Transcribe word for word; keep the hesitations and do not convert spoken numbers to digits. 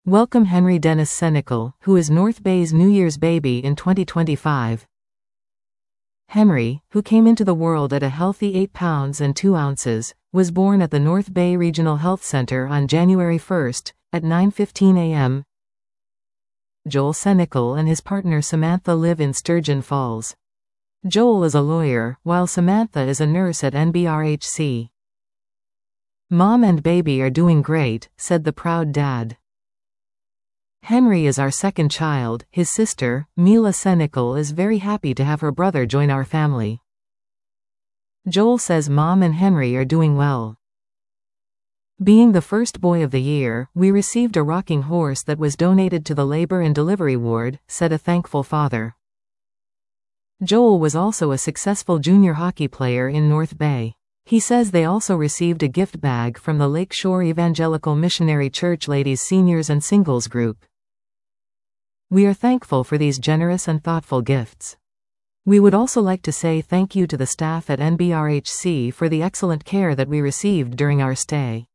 Welcome Henry Dennis Senecal, who is North Bay's New Year's baby in twenty twenty-five. Henry, who came into the world at a healthy eight pounds and two ounces, was born at the North Bay Regional Health Center on January first, at nine fifteen a m Joel Senecal and his partner Samantha live in Sturgeon Falls. Joel is a lawyer, while Samantha is a nurse at N B R H C. Mom and baby are doing great, said the proud dad. Henry is our second child. His sister, Mila Senecal, is very happy to have her brother join our family. Joel says Mom and Henry are doing well. Being the first boy of the year, we received a rocking horse that was donated to the labor and delivery ward, said a thankful father. Joel was also a successful junior hockey player in North Bay. He says they also received a gift bag from the Lakeshore Evangelical Missionary Church Ladies Seniors and Singles Group. We are thankful for these generous and thoughtful gifts. We would also like to say thank you to the staff at N B R H C for the excellent care that we received during our stay.